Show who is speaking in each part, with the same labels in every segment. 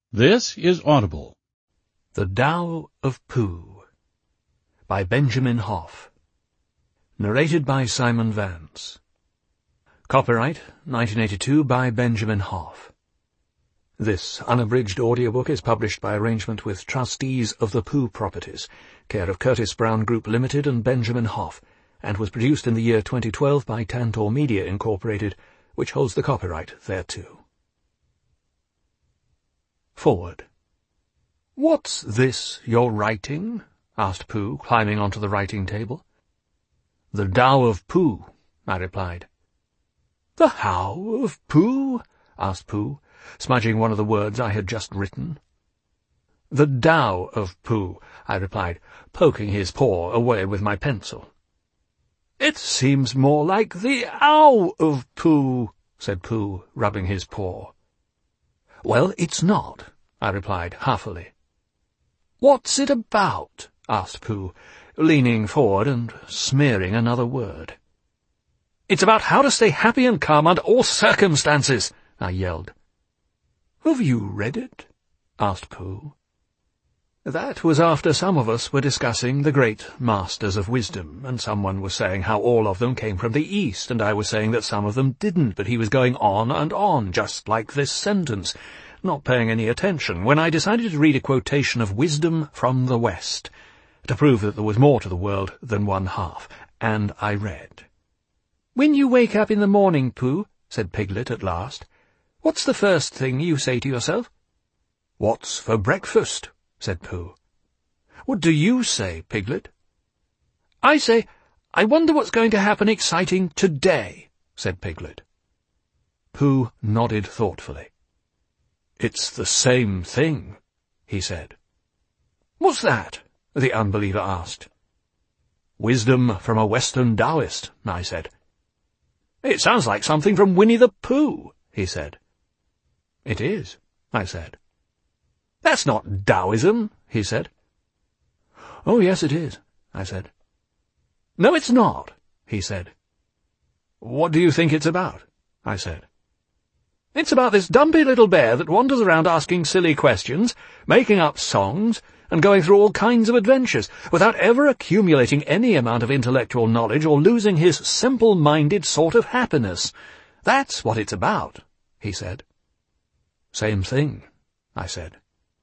Speaker 1: This is Audible.
Speaker 2: The Tao of Pooh by Benjamin Hoff. Narrated by Simon Vance. Copyright 1982 by Benjamin Hoff. This unabridged audiobook is published by arrangement with Trustees of the Pooh Properties, care of Curtis Brown Group Limited and Benjamin Hoff, and was produced in the year 2012 by Tantor Media Incorporated, which holds the copyright thereto. Forward. "What's this you're writing?" asked Pooh, climbing onto the writing table. "The Tao of Pooh," I replied. "The how of Pooh?" asked Pooh, smudging one of the words I had just written. "The Tao of Pooh," I replied, poking his paw away with my pencil. "It seems more like the ow of Pooh," said Pooh, rubbing his paw. "Well, it's not," I replied huffily. "What's it about?" asked Pooh, leaning forward and smearing another word. "It's about how to stay happy and calm under all circumstances," I yelled. "Have you read it?" asked Pooh. That was after some of us were discussing the great masters of wisdom, and someone was saying how all of them came from the East, and I was saying that some of them didn't, but he was going on and on, just like this sentence, not paying any attention, when I decided to read a quotation of wisdom from the West, to prove that there was more to the world than one half, and I read. "When you wake up in the morning, Pooh," said Piglet at last, "what's the first thing you say to yourself?" "What's for breakfast?" said Pooh. "What do you say, Piglet?" "I say, I wonder what's going to happen exciting today," said Piglet. Pooh nodded thoughtfully. "It's the same thing," he said. "What's that?" the unbeliever asked. "Wisdom from a Western Taoist," I said. "It sounds like something from Winnie the Pooh," he said. "It is," I said. "That's not Taoism," he said. "Oh, yes, it is," I said. "No, it's not," he said. "What do you think it's about?" I said. "It's about this dumpy little bear that wanders around asking silly questions, making up songs, and going through all kinds of adventures, without ever accumulating any amount of intellectual knowledge or losing his simple-minded sort of happiness. That's what it's about," he said. "Same thing," I said.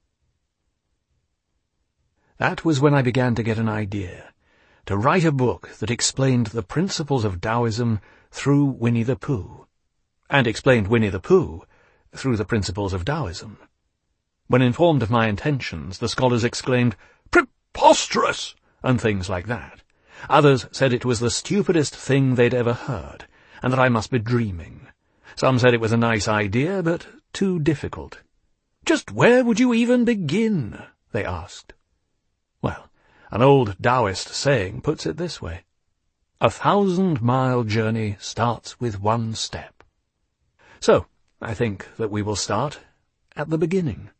Speaker 2: That was when I began to get an idea, to write a book that explained the principles of Taoism through Winnie the Pooh, and explained Winnie the Pooh through the principles of Taoism. When informed of my intentions, the scholars exclaimed, "Preposterous!" and things like that. Others said it was the stupidest thing they'd ever heard, and that I must be dreaming. Some said it was a nice idea, but too difficult. "Just where would you even begin?" they asked. Well, an old Taoist saying puts it this way: 1,000-mile journey starts with one step. So, I think that we will start at the beginning.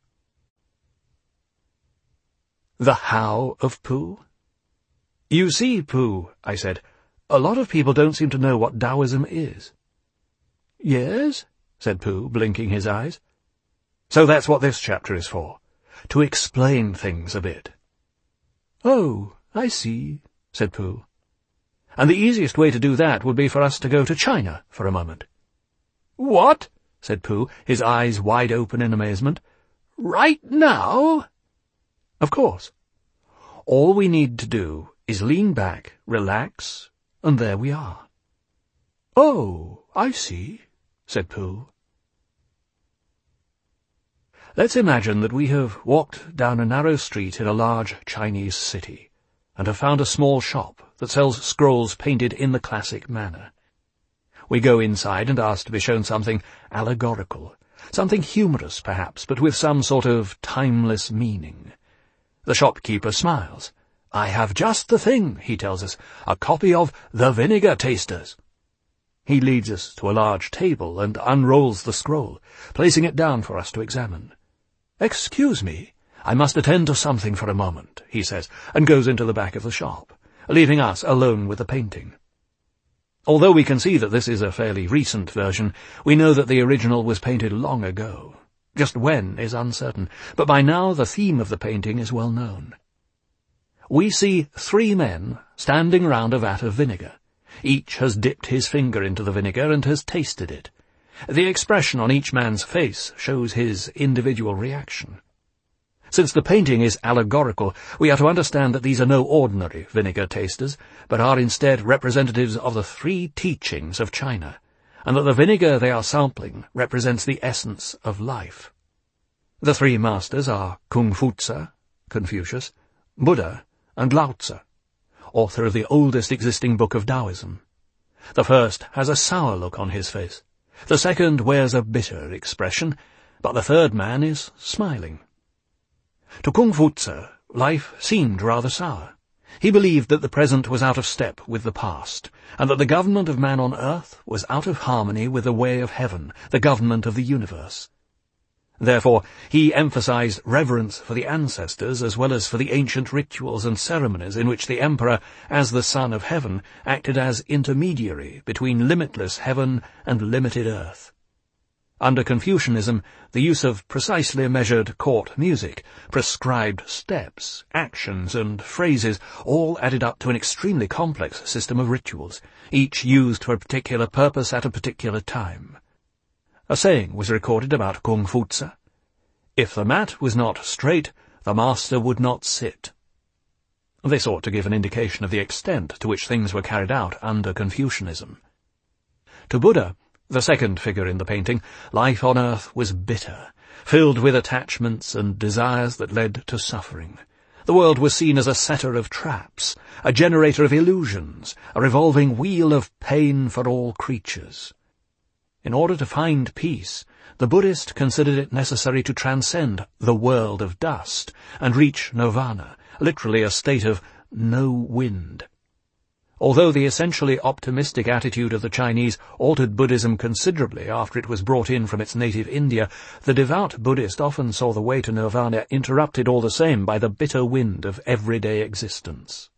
Speaker 2: The how of Pooh? "You see, Pooh," I said, "a lot of people don't seem to know what Taoism is." "Yes?" said Pooh, blinking his eyes. "So that's what this chapter is for, to explain things a bit." "Oh, I see," said Pooh. "And the easiest way to do that would be for us to go to China for a moment." "What?" said Pooh, his eyes wide open in amazement. "Right now?" "Of course. All we need to do is lean back, relax, and there we are." "Oh, I see," said Pooh. Let's imagine that we have walked down a narrow street in a large Chinese city, and have found a small shop that sells scrolls painted in the classic manner. We go inside and ask to be shown something allegorical, something humorous perhaps, but with some sort of timeless meaning. The shopkeeper smiles. "I have just the thing," he tells us, "a copy of The Vinegar Tasters." He leads us to a large table and unrolls the scroll, placing it down for us to examine. "Excuse me, I must attend to something for a moment," he says, and goes into the back of the shop, leaving us alone with the painting. Although we can see that this is a fairly recent version, we know that the original was painted long ago. Just when is uncertain, but by now the theme of the painting is well known. We see 3 men standing round a vat of vinegar. Each has dipped his finger into the vinegar and has tasted it. The expression on each man's face shows his individual reaction. Since the painting is allegorical, we are to understand that these are no ordinary vinegar tasters, but are instead representatives of the 3 teachings of China, and that the vinegar they are sampling represents the essence of life. The 3 masters are Kung Fu-Tzu, Confucius, Buddha, and Lao Tzu, author of the oldest existing book of Taoism. The first has a sour look on his face, the second wears a bitter expression, but the third man is smiling. To Kung Fu-Tzu, life seemed rather sour. He believed that the present was out of step with the past, and that the government of man on earth was out of harmony with the way of heaven, the government of the universe. Therefore, he emphasized reverence for the ancestors as well as for the ancient rituals and ceremonies in which the emperor, as the son of heaven, acted as intermediary between limitless heaven and limited earth. Under Confucianism, the use of precisely measured court music, prescribed steps, actions, and phrases all added up to an extremely complex system of rituals, each used for a particular purpose at a particular time. A saying was recorded about Kung Fu-Tzu: "If the mat was not straight, the master would not sit." This ought to give an indication of the extent to which things were carried out under Confucianism. To Buddha, the second figure in the painting, life on earth was bitter, filled with attachments and desires that led to suffering. The world was seen as a setter of traps, a generator of illusions, a revolving wheel of pain for all creatures. In order to find peace, the Buddhist considered it necessary to transcend the world of dust and reach nirvana, literally a state of no wind. Although the essentially optimistic attitude of the Chinese altered Buddhism considerably after it was brought in from its native India, the devout Buddhist often saw the way to nirvana interrupted all the same by the bitter wind of everyday existence.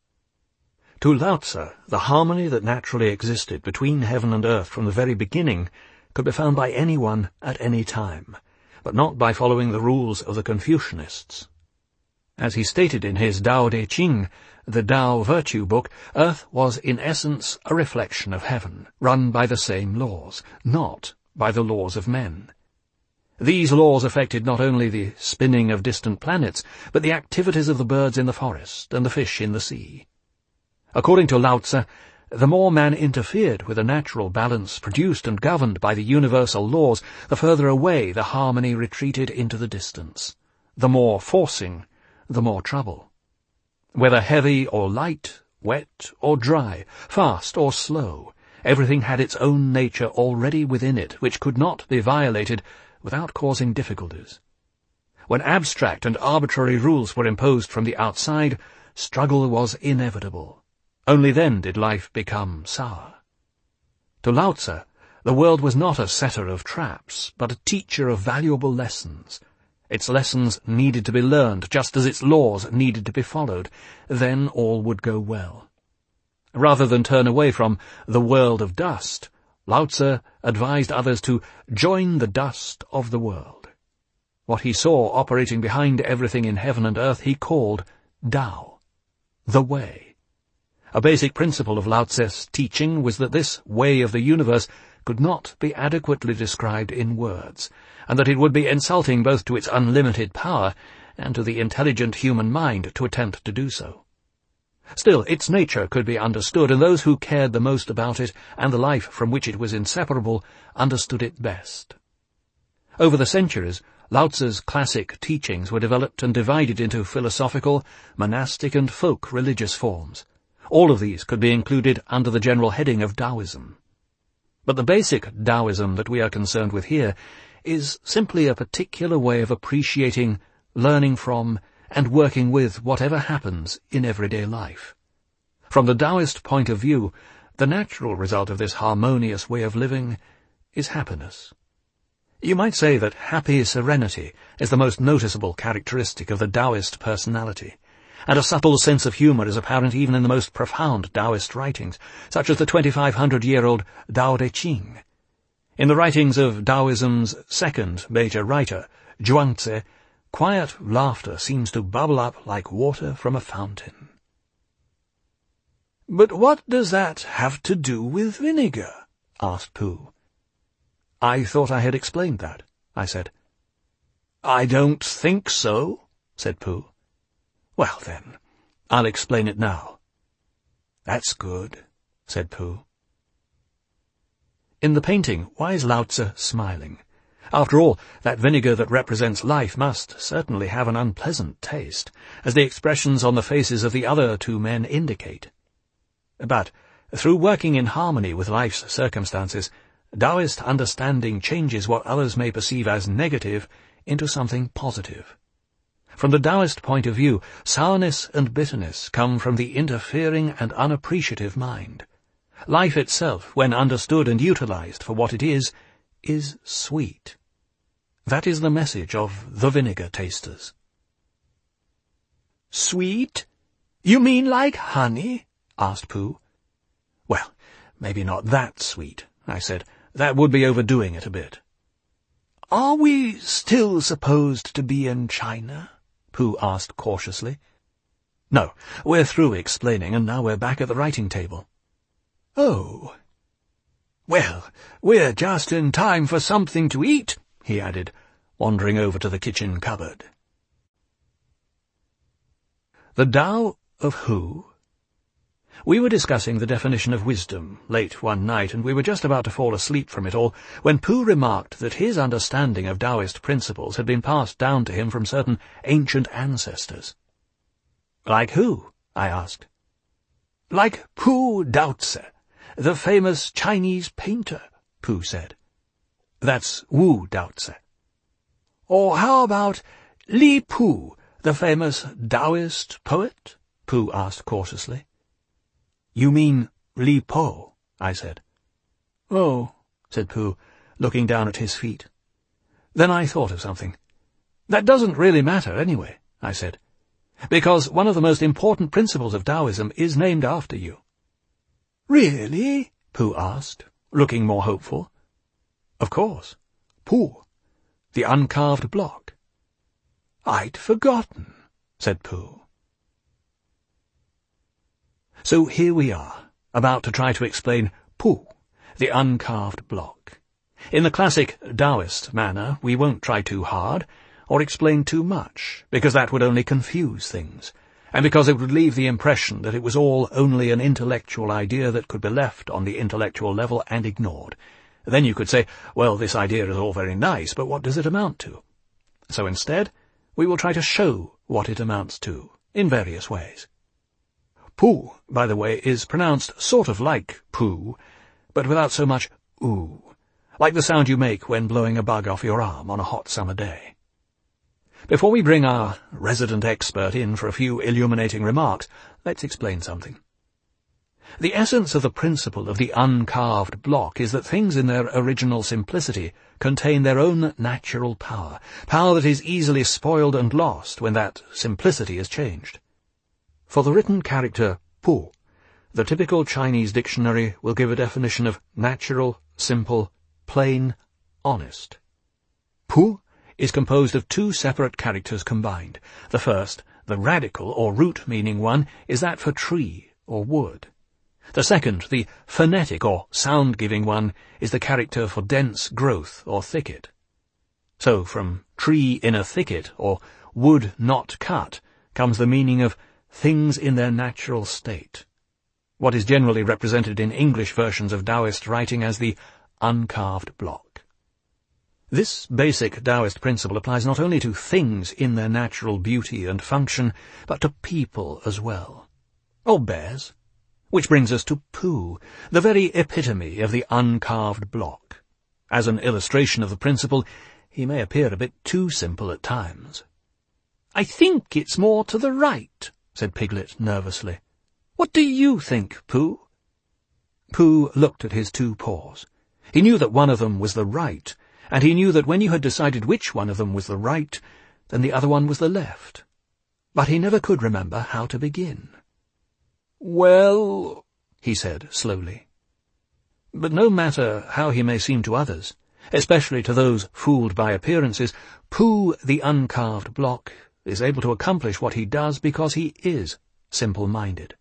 Speaker 2: To Lao Tzu, the harmony that naturally existed between heaven and earth from the very beginning could be found by anyone at any time, but not by following the rules of the Confucianists. As he stated in his Tao Te Ching, the Tao Virtue book, earth was in essence a reflection of heaven, run by the same laws, not by the laws of men. These laws affected not only the spinning of distant planets, but the activities of the birds in the forest and the fish in the sea. According to Lao Tzu, the more man interfered with the natural balance produced and governed by the universal laws, the further away the harmony retreated into the distance. The more forcing, the more trouble. Whether heavy or light, wet or dry, fast or slow, everything had its own nature already within it, which could not be violated without causing difficulties. When abstract and arbitrary rules were imposed from the outside, struggle was inevitable. Only then did life become sour. To Lao Tzu, the world was not a setter of traps, but a teacher of valuable lessons. Its lessons needed to be learned, just as its laws needed to be followed. Then all would go well. Rather than turn away from the world of dust, Lao Tzu advised others to join the dust of the world. What he saw operating behind everything in heaven and earth he called Tao, the way. A basic principle of Lao Tzu's teaching was that this way of the universe could not be adequately described in words, and that it would be insulting both to its unlimited power and to the intelligent human mind to attempt to do so. Still, its nature could be understood, and those who cared the most about it and the life from which it was inseparable understood it best. Over the centuries, Lao Tzu's classic teachings were developed and divided into philosophical, monastic, and folk religious forms. All of these could be included under the general heading of Taoism. But the basic Taoism that we are concerned with here is simply a particular way of appreciating, learning from, and working with whatever happens in everyday life. From the Taoist point of view, the natural result of this harmonious way of living is happiness. You might say that happy serenity is the most noticeable characteristic of the Taoist personality, and a subtle sense of humour is apparent even in the most profound Taoist writings, such as the 2,500-year-old Tao Te Ching. In the writings of Taoism's second major writer, Zhuangzi, quiet laughter seems to bubble up like water from a fountain. "But what does that have to do with vinegar?" asked Pooh. "I thought I had explained that," I said. "I don't think so," said Pooh. "Well, then, I'll explain it now." "That's good," said Pooh. In the painting, why is Lao Tzu smiling? After all, that vinegar that represents life must certainly have an unpleasant taste, as the expressions on the faces of the other two men indicate. But, through working in harmony with life's circumstances, Taoist understanding changes what others may perceive as negative into something positive. From the Taoist point of view, sourness and bitterness come from the interfering and unappreciative mind. Life itself, when understood and utilized for what it is sweet. That is the message of the vinegar tasters. "Sweet? You mean like honey?" asked Pooh. "Well, maybe not that sweet," I said. "That would be overdoing it a bit." "Are we still supposed to be in China?" Pooh asked cautiously. "No, we're through explaining, and now we're back at the writing table." "Oh. Well, we're just in time for something to eat," he added, wandering over to the kitchen cupboard. The Tao of Who? We were discussing the definition of wisdom late one night, and we were just about to fall asleep from it all, when Pooh remarked that his understanding of Taoist principles had been passed down to him from certain ancient ancestors. "Like who?" I asked. "Like Pu Daozi, the famous Chinese painter," Pooh said. "That's Wu Daozi." "Or how about Li Pu, the famous Taoist poet?" Pooh asked cautiously. "You mean Li Po," I said. "Oh," said Pooh, looking down at his feet. Then I thought of something. "That doesn't really matter anyway," I said, "because one of the most important principles of Taoism is named after you." "Really?" Pooh asked, looking more hopeful. "Of course. Pu, the uncarved block." "I'd forgotten," said Pooh. So here we are, about to try to explain Pu, the uncarved block. In the classic Taoist manner, we won't try too hard, or explain too much, because that would only confuse things, and because it would leave the impression that it was all only an intellectual idea that could be left on the intellectual level and ignored. Then you could say, well, this idea is all very nice, but what does it amount to? So instead, we will try to show what it amounts to, in various ways. Pu, by the way, is pronounced sort of like poo, but without so much oo, like the sound you make when blowing a bug off your arm on a hot summer day. Before we bring our resident expert in for a few illuminating remarks, let's explain something. The essence of the principle of the uncarved block is that things in their original simplicity contain their own natural power that is easily spoiled and lost when that simplicity is changed. For the written character Pu, the typical Chinese dictionary will give a definition of natural, simple, plain, honest. Pu is composed of two separate characters combined. The first, the radical or root-meaning one, is that for tree or wood. The second, the phonetic or sound-giving one, is the character for dense growth or thicket. So from tree in a thicket or wood not cut comes the meaning of things in their natural state, what is generally represented in English versions of Taoist writing as the uncarved block. This basic Taoist principle applies not only to things in their natural beauty and function, but to people as well. Or bears. Which brings us to Pu, the very epitome of the uncarved block. As an illustration of the principle, he may appear a bit too simple at times. "I think it's more to the right," said Piglet nervously. "What do you think, Pooh?" Pooh looked at his two paws. He knew that one of them was the right, and he knew that when you had decided which one of them was the right, then the other one was the left. But he never could remember how to begin. "Well," he said slowly. But no matter how he may seem to others, Especially to those fooled by appearances, Pooh the uncarved block is able to accomplish what he does because he is simple-minded.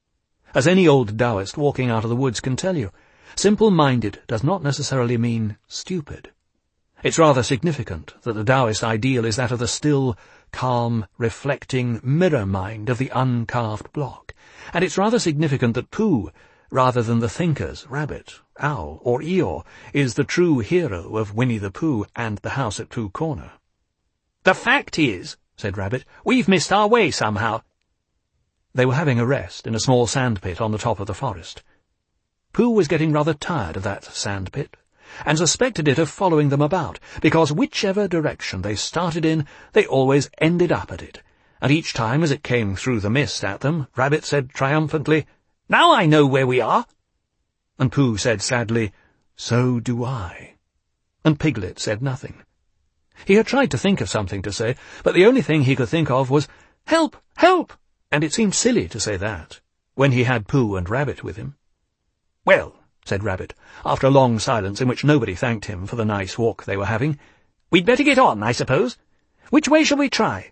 Speaker 2: As any old Taoist walking out of the woods can tell you, simple-minded does not necessarily mean stupid. It's rather significant that the Taoist ideal is that of the still, calm, reflecting mirror mind of the uncarved block, and it's rather significant that Pooh, rather than the thinkers, Rabbit, Owl, or Eeyore, is the true hero of Winnie the Pooh and the House at Pooh Corner. "The fact is," said Rabbit, "we've missed our way somehow." They were having a rest in a small sandpit on the top of the forest. Pooh was getting rather tired of that sandpit, and suspected it of following them about, because whichever direction they started in, they always ended up at it, and each time as it came through the mist at them, Rabbit said triumphantly, "Now I know where we are." And Pooh said sadly, "So do I." And Piglet said nothing. He had tried to think of something to say, but the only thing he could think of was, "Help! Help!" and it seemed silly to say that, when he had Pooh and Rabbit with him. "Well," said Rabbit, after a long silence in which nobody thanked him for the nice walk they were having, "we'd better get on, I suppose. Which way shall we try?"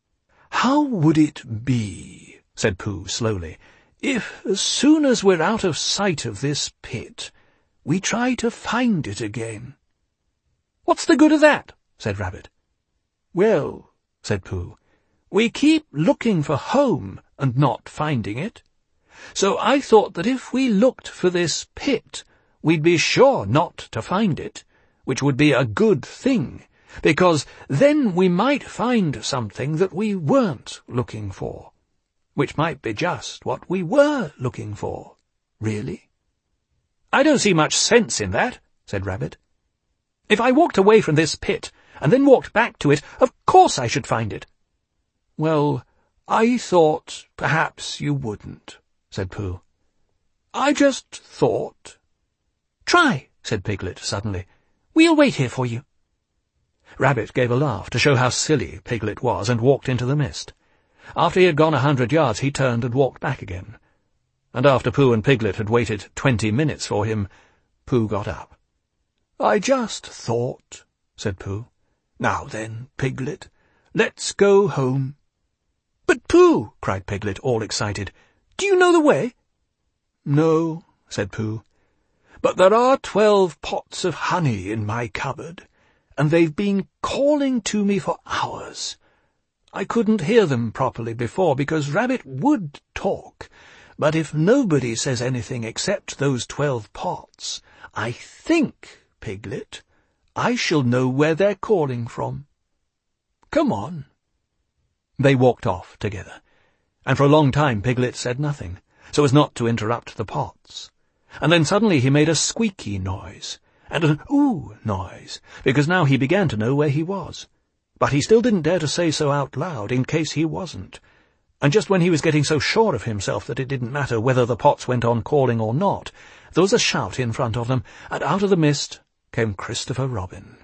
Speaker 2: "How would it be," said Pooh slowly, "if, as soon as we're out of sight of this pit, we try to find it again?" "What's the good of that?" said Rabbit. "Well," said Pooh, "we keep looking for home and not finding it. So I thought that if we looked for this pit, we'd be sure not to find it, which would be a good thing, because then we might find something that we weren't looking for, which might be just what we were looking for, really." "I don't see much sense in that," said Rabbit. "If I walked away from this pit, and then walked back to it, of course I should find it." "Well, I thought perhaps you wouldn't," said Pooh. "I just thought—" "Try," said Piglet suddenly. "We'll wait here for you." Rabbit gave a laugh to show how silly Piglet was and walked into the mist. After he had gone 100 yards, he turned and walked back again. And after Pooh and Piglet had waited 20 minutes for him, Pooh got up. "I just thought," said Pooh. "Now then, Piglet, let's go home." "But, Pooh," cried Piglet, all excited, "do you know the way?" "No," said Pooh, "but there are 12 pots of honey in my cupboard, and they've been calling to me for hours. I couldn't hear them properly before, because Rabbit would talk, but if nobody says anything except those 12 pots, I think, Piglet, I shall know where they're calling from. Come on." They walked off together, and for a long time Piglet said nothing, so as not to interrupt the pots. And then suddenly he made a squeaky noise, and an ooh noise, because now he began to know where he was. But he still didn't dare to say so out loud, in case he wasn't. And just when he was getting so sure of himself that it didn't matter whether the pots went on calling or not, there was a shout in front of them, and out of the mist came Christopher Robin.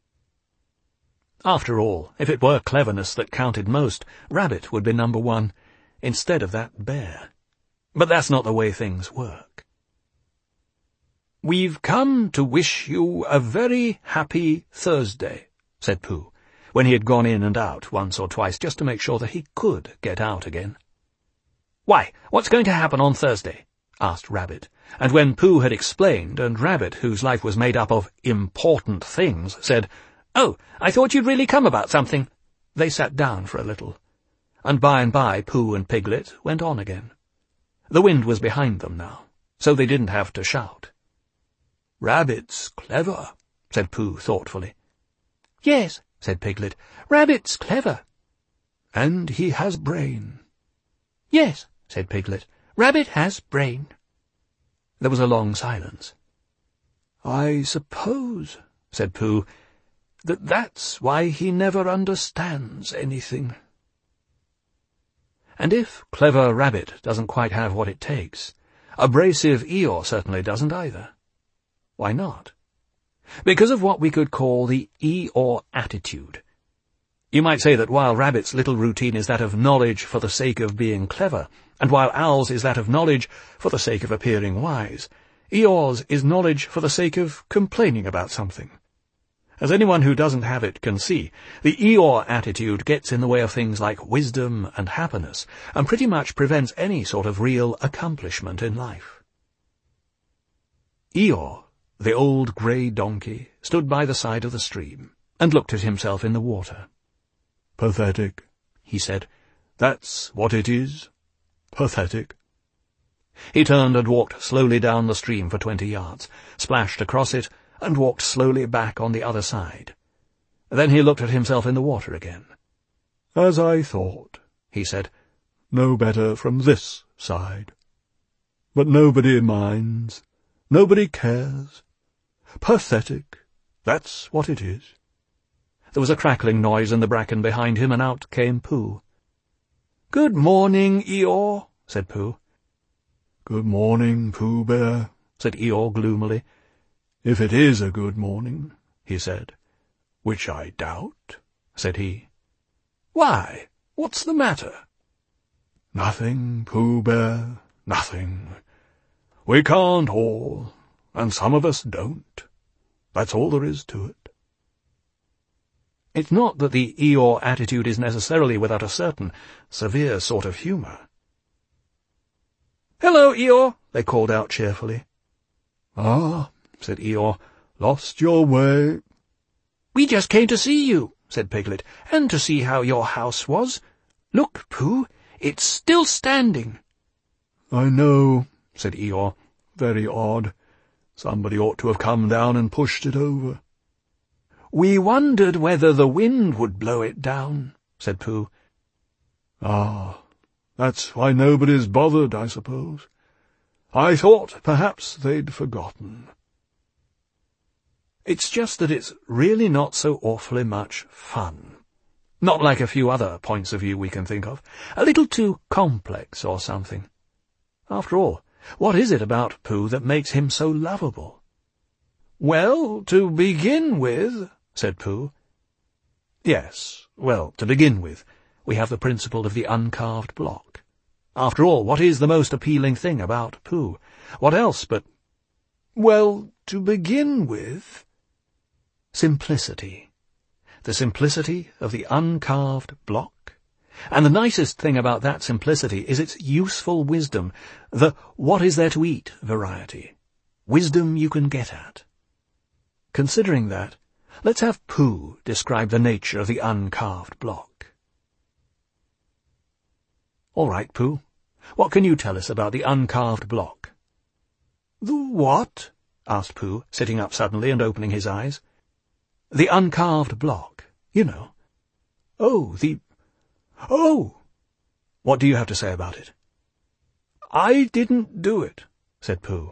Speaker 2: After all, if it were cleverness that counted most, Rabbit would be number 1, instead of that bear. But that's not the way things work. "We've come to wish you a very happy Thursday," said Pooh, when he had gone in and out once or twice just to make sure that he could get out again. "Why, what's going to happen on Thursday?" asked Rabbit, and when Pooh had explained, and Rabbit, whose life was made up of important things, said, "Oh, I thought you'd really come about something," they sat down for a little, and by Pooh and Piglet went on again. The wind was behind them now, so they didn't have to shout. "Rabbit's clever," said Pooh thoughtfully. "Yes," said Piglet, "Rabbit's clever." "And he has brain." "Yes," said Piglet, "Rabbit has brain." There was a long silence. "I suppose," said Pooh, "that's why he never understands anything." And if clever Rabbit doesn't quite have what it takes, abrasive Eeyore certainly doesn't either. Why not? Because of what we could call the Eeyore attitude. You might say that while Rabbit's little routine is that of knowledge for the sake of being clever, and while Owl's is that of knowledge for the sake of appearing wise, Eeyore's is knowledge for the sake of complaining about something. As anyone who doesn't have it can see, the Eeyore attitude gets in the way of things like wisdom and happiness, and pretty much prevents any sort of real accomplishment in life. Eeyore, the old grey donkey, stood by the side of the stream, and looked at himself in the water. "Pathetic," he said. "That's what it is. Pathetic." He turned and walked slowly down the stream for 20 yards, splashed across it, and walked slowly back on the other side. Then he looked at himself in the water again. "As I thought," he said. "No better from this side. But nobody minds. Nobody cares. Pathetic. That's what it is." There was a crackling noise in the bracken behind him, and out came Pooh. "Good morning, Eeyore," said Pooh. "Good morning, Pooh Bear," said Eeyore gloomily. "If it is a good morning," he said. "Which I doubt," said he. "Why? What's the matter?" "Nothing, Pooh Bear, nothing. We can't all, and some of us don't. That's all there is to it." It's not that the Eeyore attitude is necessarily without a certain severe sort of humour. "Hello, Eeyore," they called out cheerfully. "Ah," said Eeyore, "lost your way." "We just came to see you," said Piglet, "and to see how your house was. Look, Pooh, it's still standing." "I know," said Eeyore. "Very odd. Somebody ought to have come down and pushed it over." "We wondered whether the wind would blow it down," said Pooh. "Ah, that's why nobody's bothered, I suppose. I thought perhaps they'd forgotten." It's just that it's really not so awfully much fun. Not like a few other points of view we can think of. A little too complex or something. After all, what is it about Pooh that makes him so lovable? "Well, to begin with," said Pooh. "Yes, well, to begin with, we have the principle of the uncarved block. After all, what is the most appealing thing about Pooh? What else but—" "Well, to begin with—" "Simplicity. The simplicity of the uncarved block. And the nicest thing about that simplicity is its useful wisdom, the what is there to eat variety. Wisdom you can get at. Considering that, let's have Pooh describe the nature of the uncarved block." "All right, Pooh. What can you tell us about the uncarved block?" "The what?" asked Pooh, sitting up suddenly and opening his eyes. "The uncarved block, you know." "Oh, Oh! What do you have to say about it?" "I didn't do it," said Pooh.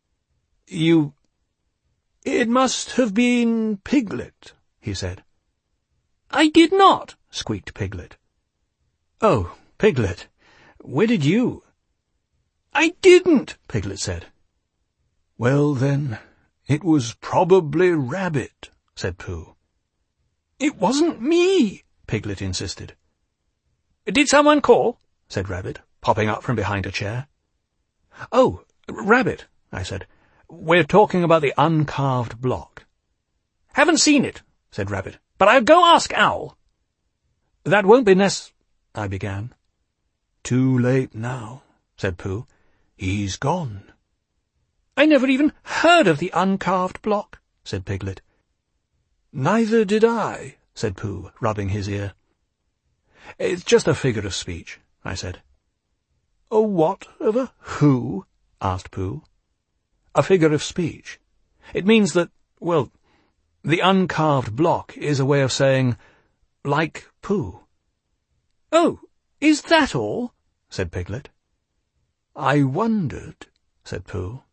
Speaker 2: It must have been Piglet," he said. "I did not," squeaked Piglet. "Oh, Piglet, where did you—" "I didn't," Piglet said. "Well, then, it was probably Rabbit," said Pooh. "It wasn't me," Piglet insisted. "Did someone call?" said Rabbit, popping up from behind a chair. "Oh, Rabbit," I said. "We're talking about the uncarved block." "Haven't seen it," said Rabbit, "but I'll go ask Owl." "That won't be I began. "Too late now," said Pooh. "He's gone." "I never even heard of the uncarved block," said Piglet. "Neither did I," said Pooh, rubbing his ear. "It's just a figure of speech," I said. "A what of a who?" asked Pooh. "A figure of speech. It means that, well, the uncarved block is a way of saying, like Pooh." "Oh, is that all?" said Piglet. "I wondered," said Pooh.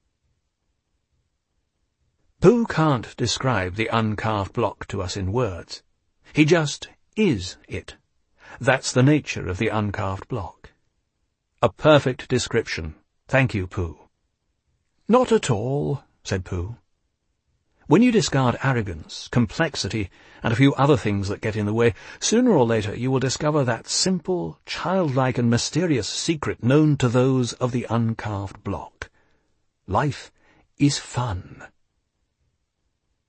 Speaker 2: Pooh can't describe the uncarved block to us in words. He just is it. That's the nature of the uncarved block. A perfect description. Thank you, Pooh. "Not at all," said Pooh. When you discard arrogance, complexity, and a few other things that get in the way, sooner or later you will discover that simple, childlike and mysterious secret known to those of the uncarved block. Life is fun.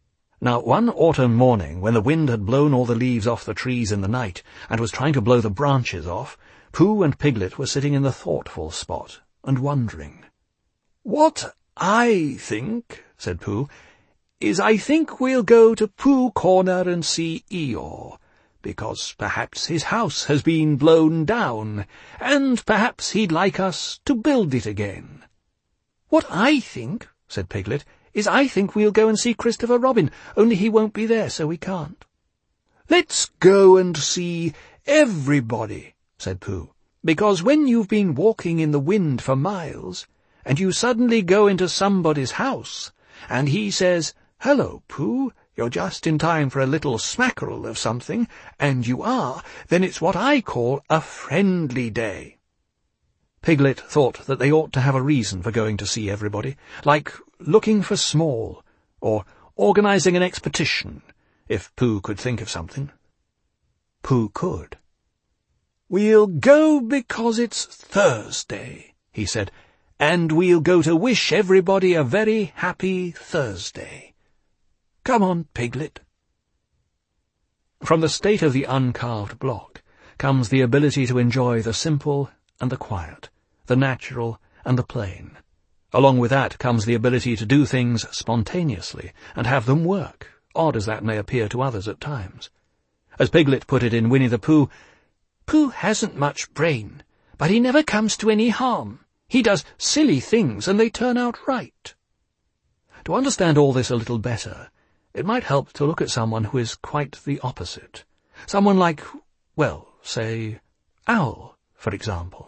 Speaker 2: Now, one autumn morning, when the wind had blown all the leaves off the trees in the night, and was trying to blow the branches off, Pooh and Piglet were sitting in the thoughtful spot, and wondering. "What I think," said Pooh, "is I think we'll go to Pooh Corner and see Eeyore, because perhaps his house has been blown down, and perhaps he'd like us to build it again." "What I think," said Piglet, "is I think we'll go and see Christopher Robin, only he won't be there, so we can't." "Let's go and see everybody," said Pooh, "because when you've been walking in the wind for miles, and you suddenly go into somebody's house, and he says, 'Hello, Pooh, you're just in time for a little smackerel of something,' and you are, then it's what I call a friendly day." Piglet thought that they ought to have a reason for going to see everybody, like looking for Small, or organizing an expedition, if Pooh could think of something. Pooh could. "We'll go because it's Thursday," he said, "and we'll go to wish everybody a very happy Thursday. Come on, Piglet." From the state of the uncarved block comes the ability to enjoy the simple and the quiet, the natural and the plain. Along with that comes the ability to do things spontaneously and have them work, odd as that may appear to others at times. As Piglet put it in Winnie the Pooh, "Pooh hasn't much brain, but he never comes to any harm. He does silly things and they turn out right." To understand all this a little better, it might help to look at someone who is quite the opposite. Someone like, well, say, Owl, for example.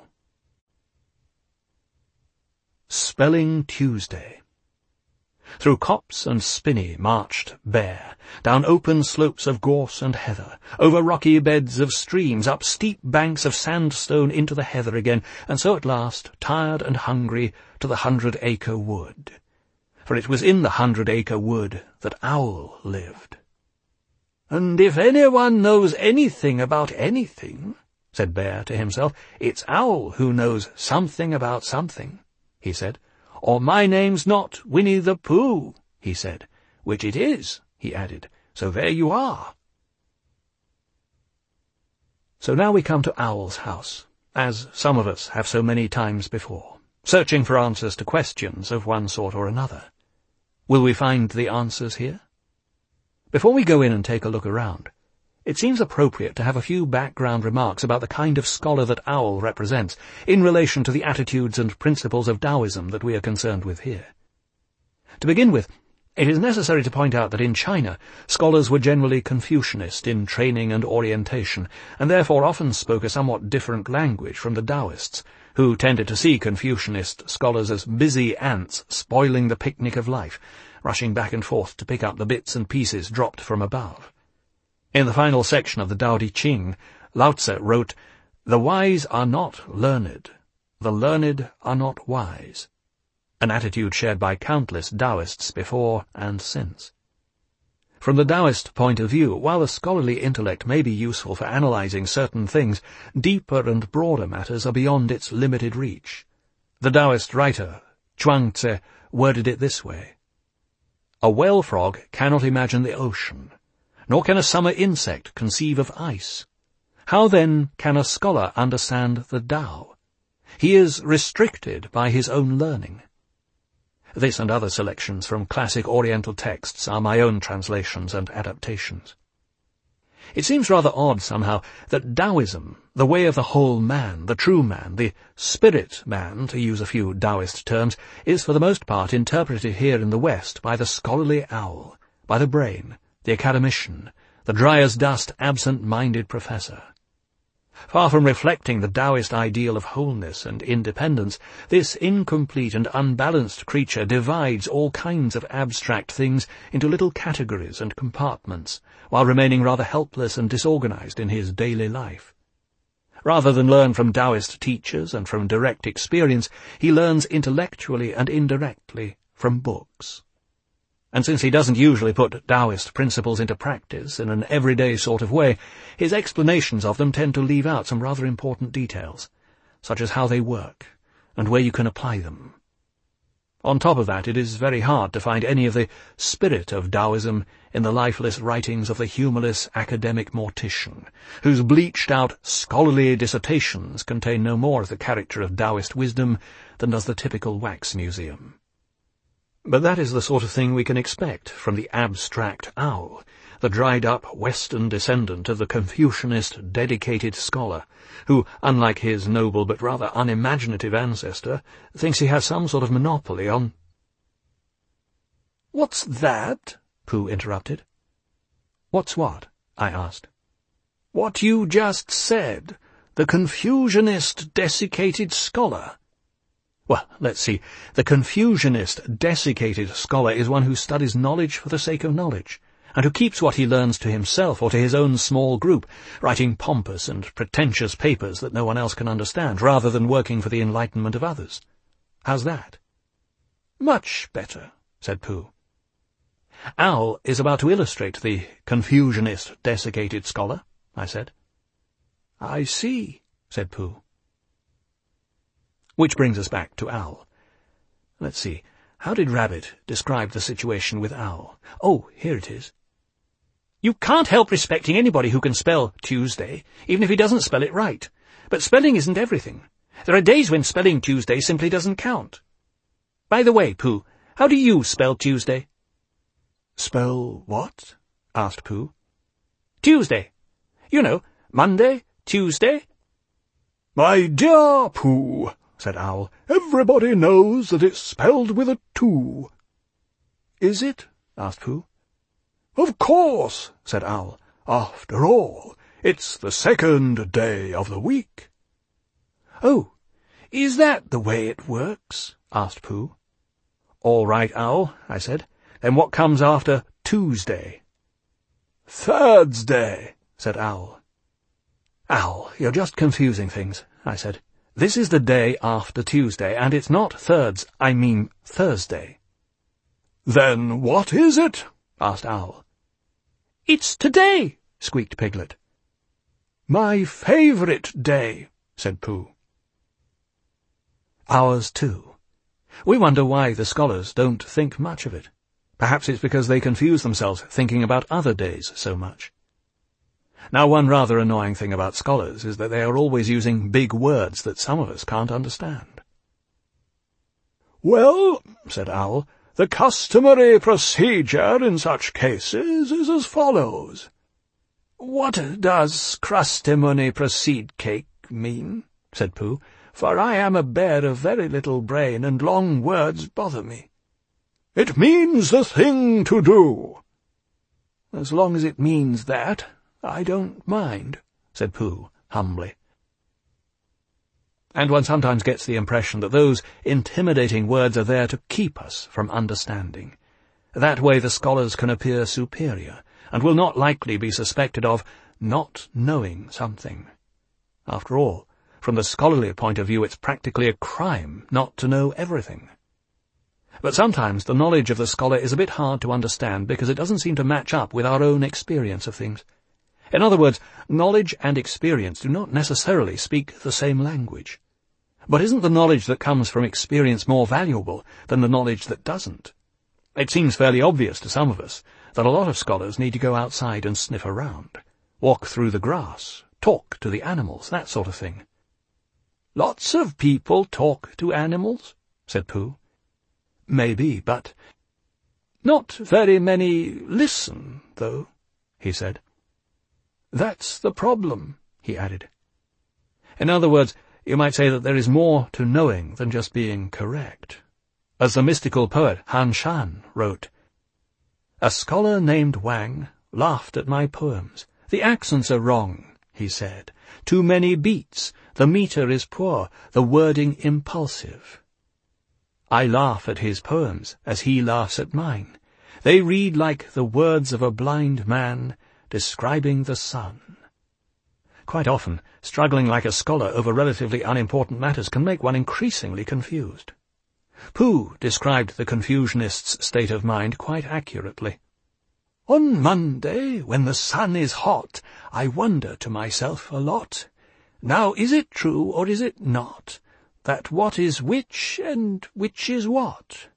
Speaker 2: Spelling Tuesday. Through copse and spinney marched Bear, down open slopes of gorse and heather, over rocky beds of streams, up steep banks of sandstone into the heather again, and so at last, tired and hungry, to the 100-acre wood. For it was in the 100-acre wood that Owl lived. "And if anyone knows anything about anything," said Bear to himself, "it's Owl who knows something about something," he said. "Or my name's not Winnie the Pooh," he said, "which it is," he added, "so there you are." So now we come to Owl's house, as some of us have so many times before, searching for answers to questions of one sort or another. Will we find the answers here? Before we go in and take a look around, it seems appropriate to have a few background remarks about the kind of scholar that Owl represents in relation to the attitudes and principles of Taoism that we are concerned with here. To begin with, it is necessary to point out that in China, scholars were generally Confucianist in training and orientation, and therefore often spoke a somewhat different language from the Taoists, who tended to see Confucianist scholars as busy ants spoiling the picnic of life, rushing back and forth to pick up the bits and pieces dropped from above. In the final section of the Tao Te Ching, Lao Tzu wrote, "The wise are not learned, the learned are not wise," an attitude shared by countless Taoists before and since. From the Taoist point of view, while the scholarly intellect may be useful for analyzing certain things, deeper and broader matters are beyond its limited reach. The Taoist writer, Chuang Tzu, worded it this way: "A well frog cannot imagine the ocean, nor can a summer insect conceive of ice. How then can a scholar understand the Tao? He is restricted by his own learning." This and other selections from classic Oriental texts are my own translations and adaptations. It seems rather odd, somehow, that Taoism, the way of the whole man, the true man, the spirit man, to use a few Taoist terms, is for the most part interpreted here in the West by the scholarly owl, by the brain, the academician, the dry-as-dust, absent-minded professor. Far from reflecting the Taoist ideal of wholeness and independence, this incomplete and unbalanced creature divides all kinds of abstract things into little categories and compartments, while remaining rather helpless and disorganized in his daily life. Rather than learn from Taoist teachers and from direct experience, he learns intellectually and indirectly from books. And since he doesn't usually put Taoist principles into practice in an everyday sort of way, his explanations of them tend to leave out some rather important details, such as how they work and where you can apply them. On top of that, it is very hard to find any of the spirit of Taoism in the lifeless writings of the humourless academic mortician, whose bleached-out scholarly dissertations contain no more of the character of Taoist wisdom than does the typical wax museum. But that is the sort of thing we can expect from the abstract owl, the dried-up Western descendant of the Confucianist dedicated scholar, who, unlike his noble but rather unimaginative ancestor, thinks he has some sort of monopoly on— "What's that?" Pooh interrupted. "What's what?" I asked. "What you just said. The Confucianist desiccated scholar." Well, let's see. The Confucianist desiccated scholar is one who studies knowledge for the sake of knowledge, and who keeps what he learns to himself or to his own small group, writing pompous and pretentious papers that no one else can understand, rather than working for the enlightenment of others. How's that? "Much better," said Pooh. "Owl is about to illustrate the Confucianist desiccated scholar," I said. "I see," said Pooh. Which brings us back to Owl. Let's see, how did Rabbit describe the situation with Owl? Oh, here it is. "You can't help respecting anybody who can spell Tuesday, even if he doesn't spell it right. But spelling isn't everything. There are days when spelling Tuesday simply doesn't count. By the way, Pooh, how do you spell Tuesday?" "Spell what?" asked Pooh. "Tuesday. You know, Monday, Tuesday." "My dear Pooh," said Owl, "everybody knows that it's spelled with a 2. "Is it?" asked Pooh. "Of course," said Owl. "After all, it's the 2nd day of the week." "Oh, is that the way it works?" asked Pooh. "All right, Owl," I said. "Then what comes after Tuesday?" "Thursday," said Owl. "Owl, you're just confusing things," I said. "This is the day after Tuesday, and it's not I mean Thursday." "Then what is it?" asked Owl. "It's today," squeaked Piglet. "My favourite day," said Pooh. Ours too. We wonder why the scholars don't think much of it. Perhaps it's because they confuse themselves thinking about other days so much. Now, one rather annoying thing about scholars is that they are always using big words that some of us can't understand. "Well," said Owl, "the customary procedure in such cases is as follows." "What does crustimony proceed cake mean?" said Pooh, "for I am a bear of very little brain, and long words bother me." "It means the thing to do." "As long as it means that, I don't mind," said Pooh humbly. And one sometimes gets the impression that those intimidating words are there to keep us from understanding. That way the scholars can appear superior, and will not likely be suspected of not knowing something. After all, from the scholarly point of view, it's practically a crime not to know everything. But sometimes the knowledge of the scholar is a bit hard to understand because it doesn't seem to match up with our own experience of things. In other words, knowledge and experience do not necessarily speak the same language. But isn't the knowledge that comes from experience more valuable than the knowledge that doesn't? It seems fairly obvious to some of us that a lot of scholars need to go outside and sniff around, walk through the grass, talk to the animals, that sort of thing. "Lots of people talk to animals," said Pooh. "Maybe, but not very many listen, though," he said. "That's the problem," he added. In other words, you might say that there is more to knowing than just being correct. As the mystical poet Han Shan wrote, "A scholar named Wang laughed at my poems. The accents are wrong, he said. Too many beats, the meter is poor, the wording impulsive. I laugh at his poems as he laughs at mine. They read like the words of a blind man describing the sun." Quite often, struggling like a scholar over relatively unimportant matters can make one increasingly confused. Pooh described the Confucianist's state of mind quite accurately. "On Monday, when the sun is hot, I wonder to myself a lot. Now, is it true or is it not, that what is which and which is what?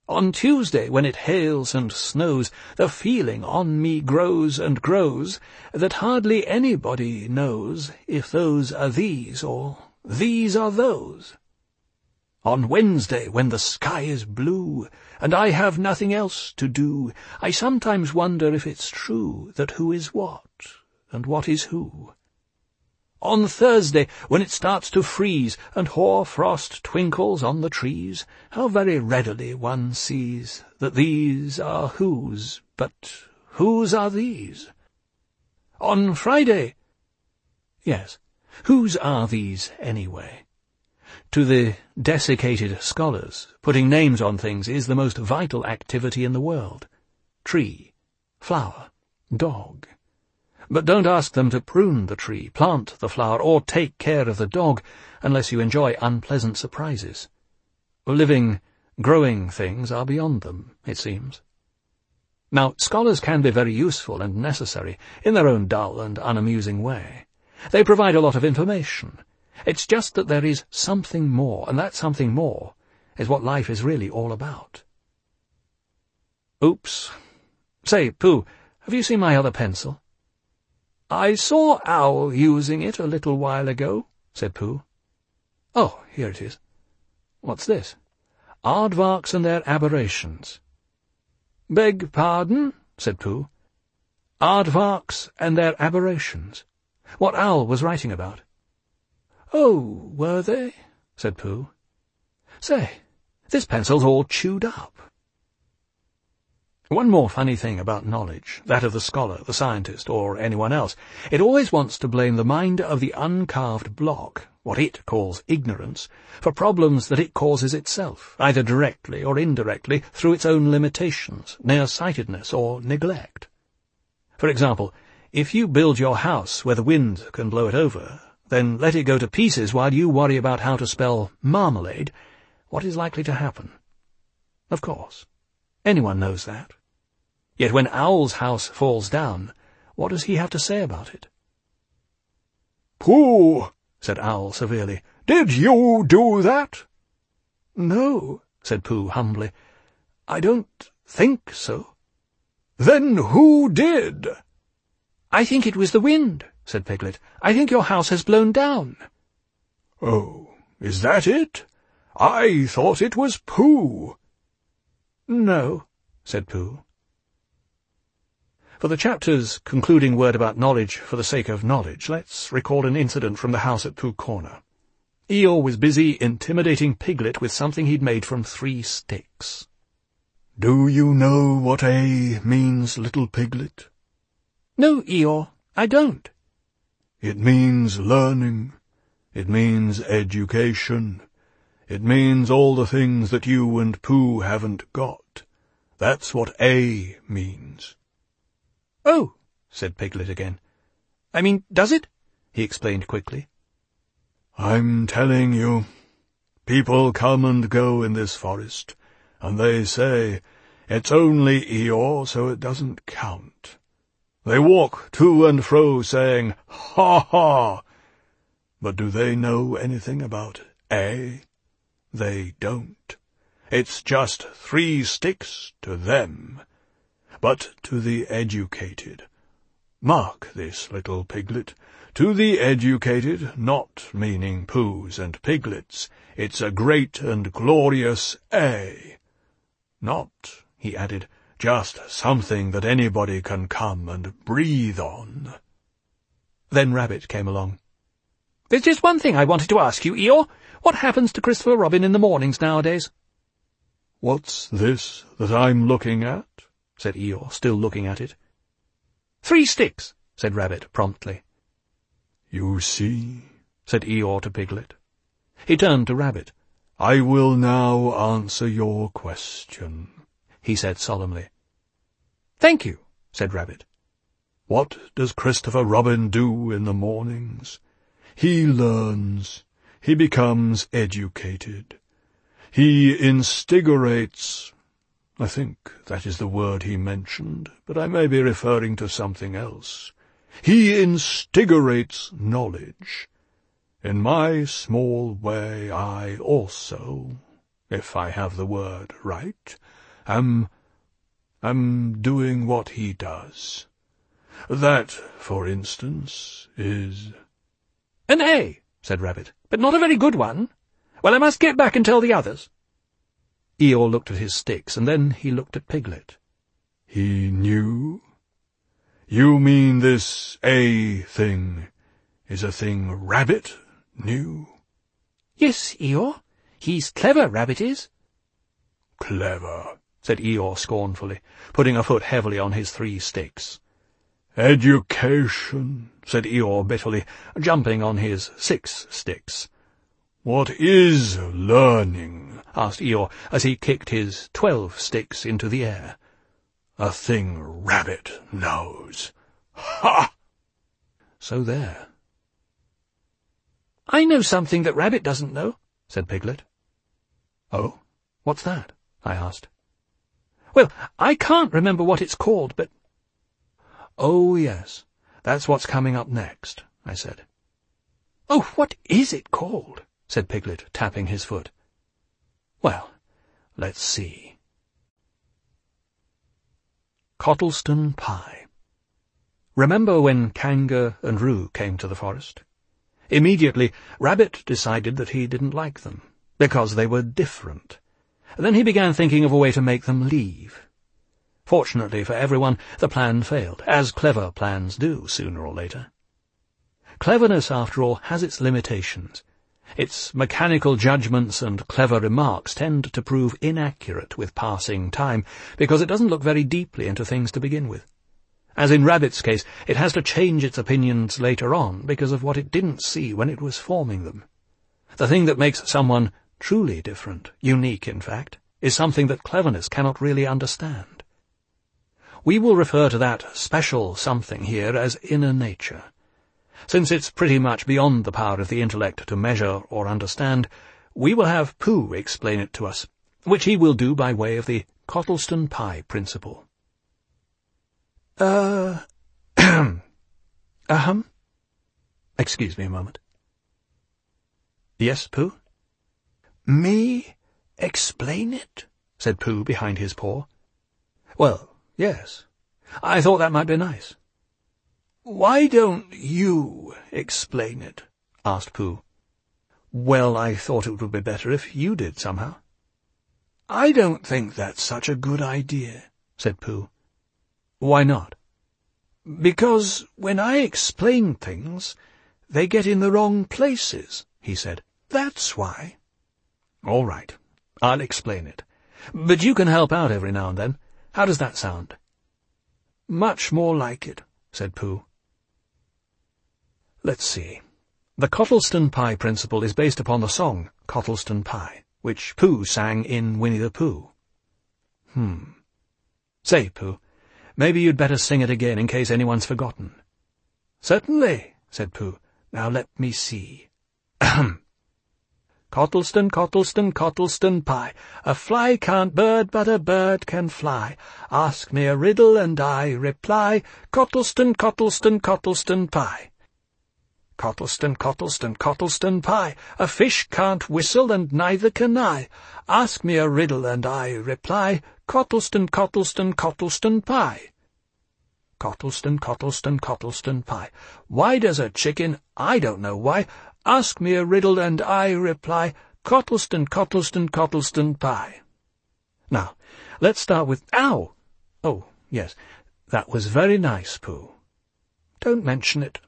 Speaker 2: On Tuesday, when it hails and snows, the feeling on me grows and grows, that hardly anybody knows if those are these or these are those. On Wednesday, when the sky is blue, and I have nothing else to do, I sometimes wonder if it's true that who is what, and what is who. On Thursday, when it starts to freeze, and hoar frost twinkles on the trees, how very readily one sees that these are whose, but whose are these? On Friday— Yes, whose are these anyway? To the desiccated scholars, putting names on things is the most vital activity in the world. Tree, flower, dog. But don't ask them to prune the tree, plant the flower, or take care of the dog, unless you enjoy unpleasant surprises. Living, growing things are beyond them, it seems. Now, scholars can be very useful and necessary, in their own dull and unamusing way. They provide a lot of information. It's just that there is something more, and that something more is what life is really all about. Oops. Say, Pooh, have you seen my other pencil? I saw Owl using it a little while ago, said Pooh. Oh, here it is. What's this? Aardvarks and their aberrations. Beg pardon, said Pooh. Aardvarks and their aberrations. What Owl was writing about. Oh, were they? Said Pooh. Say, this pencil's all chewed up. One more funny thing about knowledge, that of the scholar, the scientist, or anyone else. It always wants to blame the mind of the uncarved block, what it calls ignorance, for problems that it causes itself, either directly or indirectly, through its own limitations, nearsightedness, or neglect. For example, if you build your house where the wind can blow it over, then let it go to pieces while you worry about how to spell marmalade, what is likely to happen? Of course, anyone knows that. Yet when Owl's house falls down, what does he have to say about it? "Pooh," said Owl severely, "did you do that?" "No," said Pooh humbly. "I don't think so." "Then who did?" "I think it was the wind," said Piglet. "I think your house has blown down." "Oh, is that it? I thought it was Pooh." "No," said Pooh. For the chapter's concluding word about knowledge for the sake of knowledge, let's recall an incident from the house at Pooh Corner. Eeyore was busy intimidating Piglet with something he'd made from 3 sticks. "Do you know what A means, little Piglet?" "No, Eeyore, I don't." "It means learning. It means education. It means all the things that you and Pooh haven't got. That's what A means." "Oh," said Piglet again. "I mean, does it?" he explained quickly. "I'm telling you. People come and go in this forest, and they say, 'It's only Eeyore, so it doesn't count.' They walk to and fro saying, 'Ha ha!' But do they know anything about A? They don't. It's just 3 sticks to them. But to the educated, mark this, little Piglet, to the educated, not meaning Poohs and Piglets, it's a great and glorious A. Not," he added, "just something that anybody can come and breathe on." Then Rabbit came along. "There's just one thing I wanted to ask you, Eeyore. What happens to Christopher Robin in the mornings nowadays?" "What's this that I'm looking at?" said Eeyore, still looking at it. 3 sticks, said Rabbit promptly. "You see," said Eeyore to Piglet. He turned to Rabbit. "I will now answer your question," he said solemnly. "Thank you," said Rabbit. "What does Christopher Robin do in the mornings? He learns. He becomes educated. He instigates— I think that is the word he mentioned, but I may be referring to something else. He instigates knowledge. In my small way I also
Speaker 1: if I have the word right, am doing what he does. That, for instance, is—"
Speaker 2: "An A," said Rabbit, "but not a very good one. Well, I must get back and tell the others." Eeyore looked at his sticks, and then he looked at Piglet.
Speaker 1: "He knew? You mean this A thing is a thing Rabbit knew?"
Speaker 2: "Yes, Eeyore. He's clever, Rabbit is."
Speaker 1: "Clever,"
Speaker 2: said Eeyore scornfully, putting a foot heavily on his 3 sticks.
Speaker 1: "Education," said Eeyore bitterly, jumping on his 6 sticks. "What is learning?" asked Eeyore, as he kicked his 12 sticks into the air. "A thing Rabbit knows. Ha!"
Speaker 2: So there. "I know something that Rabbit doesn't know," said Piglet. "Oh, what's that?" I asked. "Well, I can't remember what it's called, but—" "Oh, yes, that's what's coming up next," I said. "Oh, what is it called?" said Piglet, tapping his foot. "Well, let's see." Cottleston Pie. Remember when Kanga and Roo came to the forest? Immediately, Rabbit decided that he didn't like them, because they were different. Then he began thinking of a way to make them leave. Fortunately for everyone, the plan failed, as clever plans do sooner or later. Cleverness, after all, has its limitations. Its mechanical judgments and clever remarks tend to prove inaccurate with passing time, because it doesn't look very deeply into things to begin with. As in Rabbit's case, it has to change its opinions later on because of what it didn't see when it was forming them. The thing that makes someone truly different, unique in fact, is something that cleverness cannot really understand. We will refer to that special something here as inner nature. Since it's pretty much beyond the power of the intellect to measure or understand, we will have Pooh explain it to us, which he will do by way of the Cottleston Pie principle. Excuse me a moment. Yes, Pooh?
Speaker 1: "Me explain it?"
Speaker 2: said Pooh behind his paw. Well, yes. I thought that might be nice.
Speaker 1: "Why don't you explain it?" asked Pooh.
Speaker 2: Well, I thought it would be better if you did somehow.
Speaker 1: "I don't think that's such a good idea," said Pooh.
Speaker 2: Why not?
Speaker 1: "Because when I explain things, they get in the wrong places," he said. "That's why."
Speaker 2: All right, I'll explain it. But you can help out every now and then. How does that sound?
Speaker 1: "Much more like it," said Pooh.
Speaker 2: Let's see. The Cottleston Pie principle is based upon the song Cottleston Pie, which Pooh sang in Winnie the Pooh. Say, Pooh, maybe you'd better sing it again in case anyone's forgotten.
Speaker 1: "Certainly," said Pooh. "Now let me see.
Speaker 2: Cottleston, Cottleston, Cottleston Pie, a fly can't bird, but a bird can fly. Ask me a riddle and I reply, Cottleston, Cottleston, Cottleston Pie. Cottleston, Cottleston, Cottleston Pie, a fish can't whistle and neither can I. Ask me a riddle and I reply, Cottleston, Cottleston, Cottleston Pie. Cottleston, Cottleston, Cottleston Pie. Why does a chicken, I don't know why, ask me a riddle and I reply, Cottleston, Cottleston, Cottleston Pie. Now, let's start with, ow! Oh, yes, that was very nice, Pooh. Don't mention it.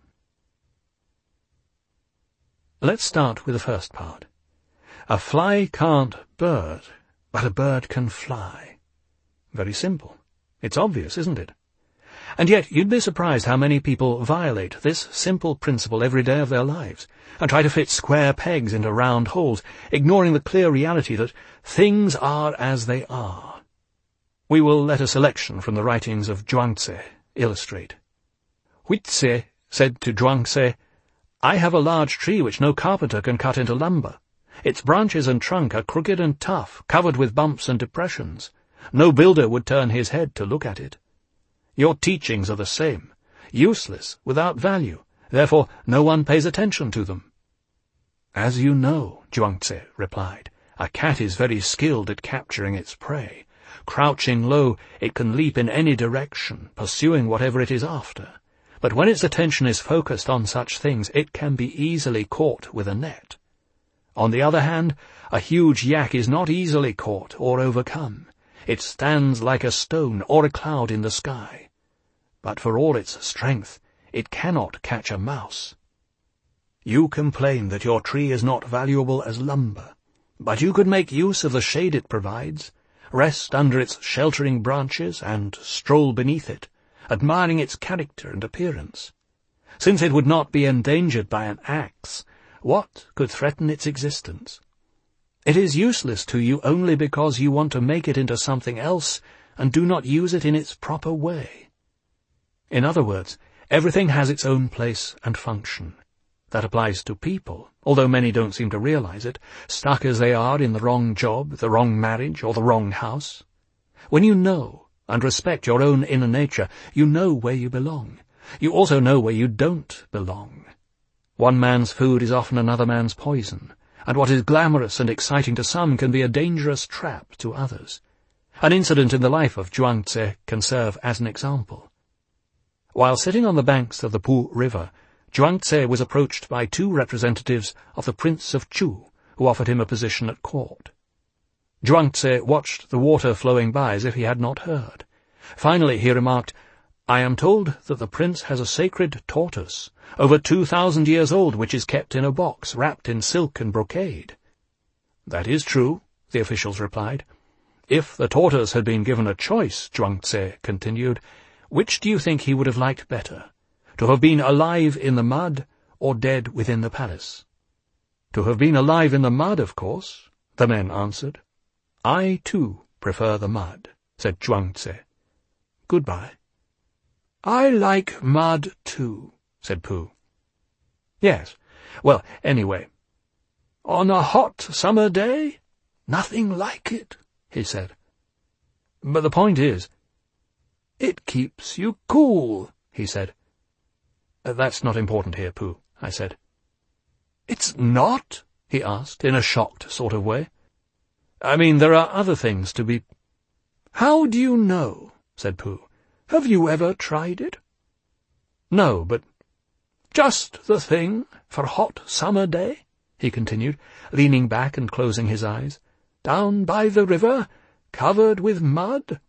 Speaker 2: Let's start with the first part. A fly can't bird, but a bird can fly. Very simple. It's obvious, isn't it? And yet you'd be surprised how many people violate this simple principle every day of their lives, and try to fit square pegs into round holes, ignoring the clear reality that things are as they are. We will let a selection from the writings of Zhuangzi illustrate. Huizi said to Zhuangzi, I have a large tree which no carpenter can cut into lumber. Its branches and trunk are crooked and tough, covered with bumps and depressions. No builder would turn his head to look at it. Your teachings are the same, useless, without value, therefore no one pays attention to them. As you know, Zhuangzi replied,
Speaker 1: A cat is very skilled at capturing its prey. Crouching low, it can leap in any direction, pursuing whatever it is after. But when its attention is focused on such things, it can be easily caught with a net. On the other hand, a huge yak is not easily caught or overcome. It stands like a stone or a cloud in the sky. But for all its strength, it cannot catch a mouse. You complain that your tree is not valuable as lumber, but you could make use of the shade it provides, rest under its sheltering branches, and stroll beneath it, admiring its character and appearance. Since it would not be endangered by an axe, what could threaten its existence? It is useless to you only because you want to make it into something else and do not use it in its proper way. In other words, everything has its own place and function. That applies to people, although many don't seem to realize it, stuck as they are in the wrong job, the wrong marriage, or the wrong house. When you know and respect your own inner nature, you know where you belong. You also know where you don't belong. One man's food is often another man's poison, and what is glamorous and exciting to some can be a dangerous trap to others. An incident in the life of Zhuangzi can serve as an example. While sitting on the banks of the Pu River, Zhuangzi was approached by two representatives of the Prince of Chu, who offered him a position at court. Zhuangzi watched the water flowing by as if he had not heard. Finally he remarked, "I am told that the prince has a sacred tortoise, over 2,000 years old, which is kept in a box, wrapped in silk and brocade." "That is true," the officials replied. "If the tortoise had been given a choice," Zhuangzi continued, "which do you think he would have liked better? To have been alive in the mud, or dead within the palace?" "To have been alive in the mud, of course," the men answered. "I, too, prefer the mud," said Zhuangzi. "Goodbye." "I like mud, too," said Pu. "Yes. Well, anyway." "On a hot summer day? Nothing like it," he said. "But the point is—" "It keeps you cool," he said. "That's not important here, Pu," I said. "It's not?" he asked, in a shocked sort of way. "I mean, there are other things to be—" "How do you know?" said Pu. "Have you ever tried it?" "No, but—" "Just the thing for a hot summer day," he continued, leaning back and closing his eyes. "Down by the river, covered with mud."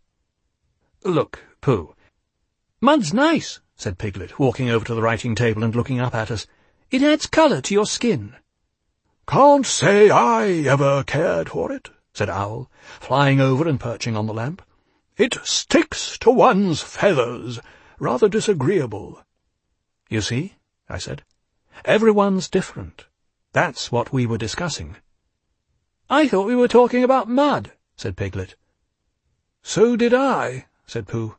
Speaker 1: "Look, Pu—" "Mud's nice," said Piglet, walking over to the writing table and looking up at us. "It adds colour to your skin." "Can't say I ever cared for it," said Owl, flying over and perching on the lamp. "It sticks to one's feathers. Rather disagreeable." "You see," I said, "everyone's different. That's what we were discussing." "I thought we were talking about mud," said Piglet. "So did I," said Pu.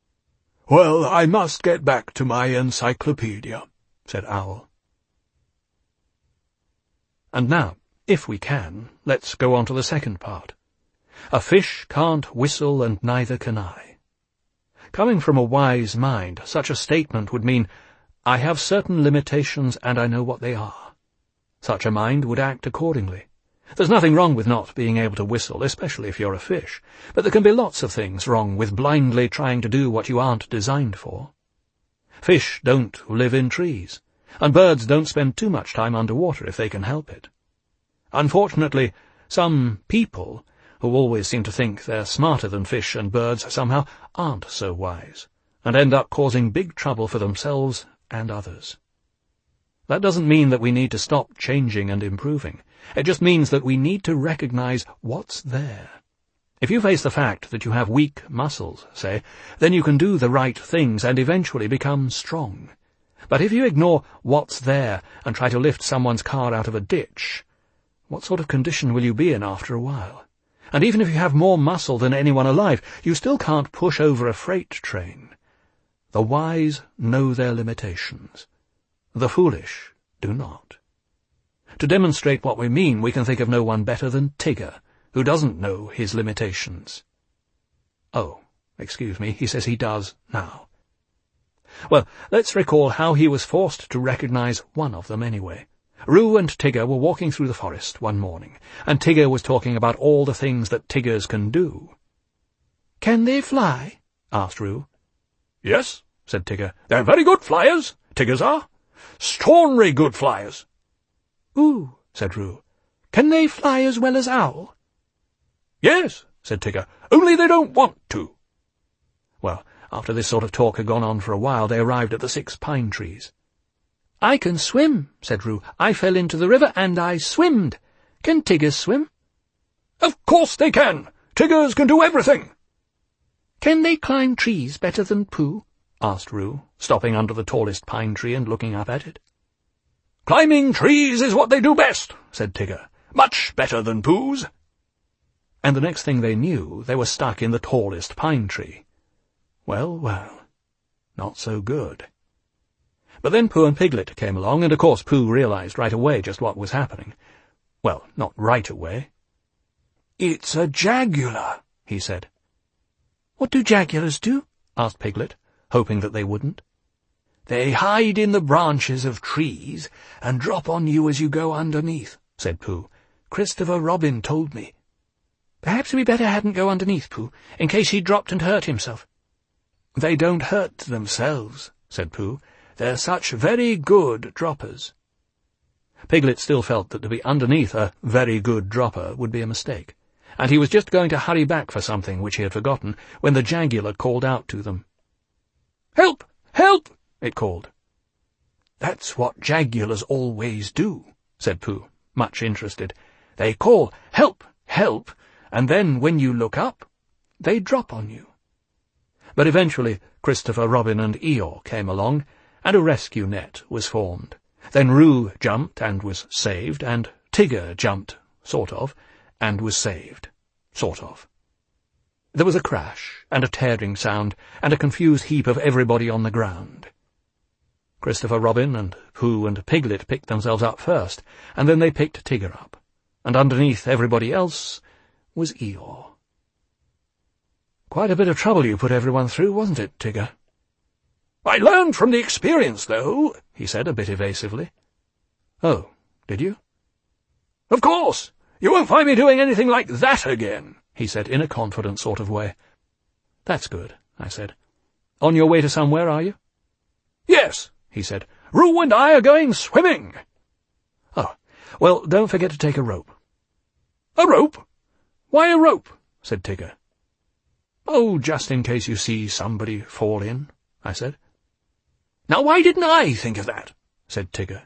Speaker 1: "Well, I must get back to my encyclopedia," said Owl. And now, if we can, let's go on to the second part. A fish can't whistle and neither can I. Coming from a wise mind, such a statement would mean, I have certain limitations and I know what they are. Such a mind would act accordingly. There's nothing wrong with not being able to whistle, especially if you're a fish, but there can be lots of things wrong with blindly trying to do what you aren't designed for. Fish don't live in trees, and birds don't spend too much time underwater if they can help it. Unfortunately, some people, who always seem to think they're smarter than fish and birds, somehow aren't so wise, and end up causing big trouble for themselves and others. That doesn't mean that we need to stop changing and improving. It just means that we need to recognize what's there. If you face the fact that you have weak muscles, say, then you can do the right things and eventually become strong. But if you ignore what's there and try to lift someone's car out of a ditch, what sort of condition will you be in after a while? And even if you have more muscle than anyone alive, you still can't push over a freight train. The wise know their limitations. The foolish do not. To demonstrate what we mean, we can think of no one better than Tigger, who doesn't know his limitations. Oh, excuse me, he says he does now. Well, let's recall how he was forced to recognize one of them anyway.
Speaker 2: Roo and Tigger were walking through the forest one morning, and Tigger was talking about all the things that Tiggers can do.
Speaker 1: "Can they fly?"
Speaker 2: asked Roo.
Speaker 1: "Yes," said Tigger. "They're very good flyers, Tiggers are. Extraordinary good flyers."
Speaker 2: "Ooh," said Roo.
Speaker 1: "Can they fly as well as Owl?"
Speaker 2: "Yes," said Tigger, "only they don't want to." Well, after this sort of talk had gone on for a while, they arrived at the 6 pine trees.
Speaker 1: "I can swim," said Roo. "I fell into the river and I swimmed. Can Tiggers swim?"
Speaker 2: "Of course they can. Tiggers can do everything."
Speaker 1: "Can they climb trees better than Pooh?"
Speaker 2: asked Roo, stopping under the tallest pine tree and looking up at it.
Speaker 1: "Climbing trees is what they do best," said Tigger. "Much better than Pooh's."
Speaker 2: And the next thing they knew, they were stuck in the tallest pine tree. Well, well, not so good. But then Pooh and Piglet came along, and of course Pooh realized right away just what was happening. Well, not right away.
Speaker 1: "It's a jaguar," he said.
Speaker 2: "What do jaguars do?" asked Piglet, hoping that they wouldn't.
Speaker 1: "They hide in the branches of trees and drop on you as you go underneath," said Pooh. "Christopher Robin told me." "Perhaps we better hadn't go underneath, Pooh, in case he dropped and hurt himself." "They don't hurt themselves," said Pooh. "They're such very good droppers."
Speaker 2: Piglet still felt that to be underneath a very good dropper would be a mistake, and he was just going to hurry back for something which he had forgotten when the jaguar called out to them.
Speaker 1: "Help! Help!"
Speaker 2: it called.
Speaker 1: "That's what jaguars always do," said Pooh, much interested. "They call, 'Help! Help!' and then when you look up, they drop on you."
Speaker 2: But eventually Christopher Robin and Eeyore came along, and a rescue net was formed. Then Roo jumped and was saved, and Tigger jumped, sort of, and was saved, sort of. There was a crash, and a tearing sound, and a confused heap of everybody on the ground. Christopher Robin and Pooh and Piglet picked themselves up first, and then they picked Tigger up, and underneath everybody else was Eeyore. "Quite a bit of trouble you put everyone through, wasn't it, Tigger?"
Speaker 1: "I learned from the experience, though,"
Speaker 2: he said a bit evasively. "Oh, did you?"
Speaker 1: "Of course. You won't find me doing anything like that again," he said in a confident sort of way.
Speaker 2: "That's good," I said. "On your way to somewhere, are you?"
Speaker 1: "Yes," he said. "Roo and I are going swimming."
Speaker 2: "Oh, well, don't forget to take a rope."
Speaker 1: "A rope? Why a rope?"
Speaker 2: said Tigger. "Oh, just in case you see somebody fall in," I said.
Speaker 1: "Now why didn't I think of that?"
Speaker 2: said Tigger.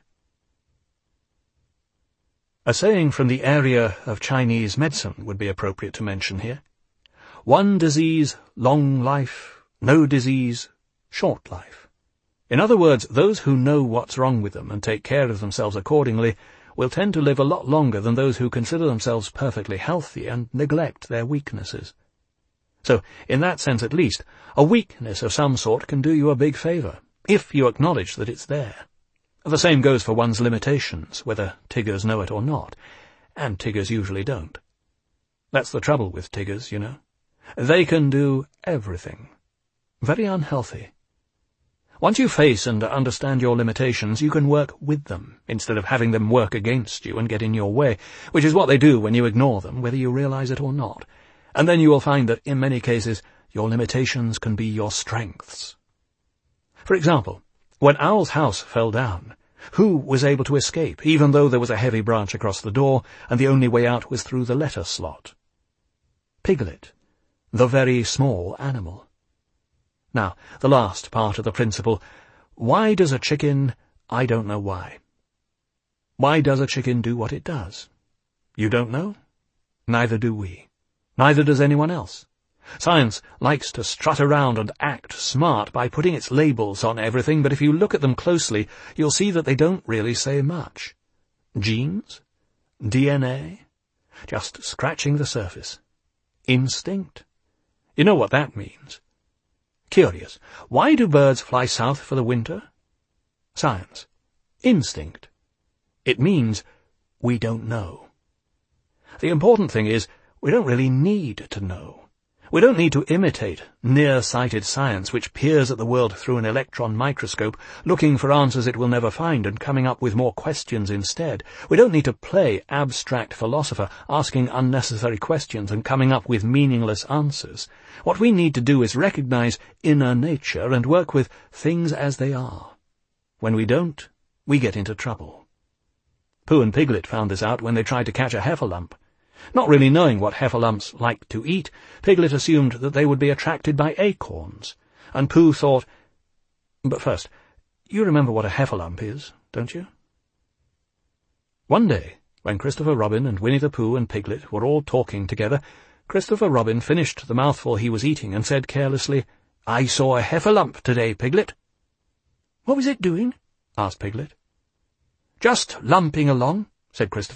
Speaker 2: A saying from the area of Chinese medicine would be appropriate to mention here. One disease, long life. No disease, short life. In other words, those who know what's wrong with them and take care of themselves accordingly will tend to live a lot longer than those who consider themselves perfectly healthy and neglect their weaknesses. So, in that sense at least, a weakness of some sort can do you a big favour, if you acknowledge that it's there. The same goes for one's limitations, whether Tiggers know it or not, and Tiggers usually don't. That's the trouble with Tiggers, you know. They can do everything. Very unhealthy. Once you face and understand your limitations, you can work with them, instead of having them work against you and get in your way, which is what they do when you ignore them, whether you realize it or not. And then you will find that, in many cases, your limitations can be your strengths. For example, when Owl's house fell down, who was able to escape, even though there was a heavy branch across the door, and the only way out was through the letter slot? Piglet, the very small animal. Now, the last part of the principle. Why does a chicken? I don't know why. Why does a chicken do what it does? You don't know? Neither do we. Neither does anyone else. Science likes to strut around and act smart by putting its labels on everything, but if you look at them closely, you'll see that they don't really say much. Genes? DNA? Just scratching the surface. Instinct? You know what that means. Curious. Why do birds fly south for the winter? Science. Instinct. It means we don't know. The important thing is, we don't really need to know.
Speaker 1: We don't need to imitate near-sighted science which peers at the world through an electron microscope, looking for answers it will never find and coming up with more questions instead. We don't need to play abstract philosopher, asking unnecessary questions and coming up with meaningless answers. What we need to do is recognize inner nature and work with things as they are. When we don't, we get into trouble. Pooh and Piglet found this out when they tried to catch a heffalump. Not really knowing what heffalumps liked to eat, Piglet assumed that they would be attracted by acorns, and Pooh thought, "But first, you remember what a heffalump is, don't you?" One day, when Christopher Robin and Winnie the Pooh and Piglet were all talking together, Christopher Robin finished the mouthful he was eating and said carelessly, "I saw a heffalump today, Piglet." "What was it doing?" asked Piglet. "Just lumping along," said Christopher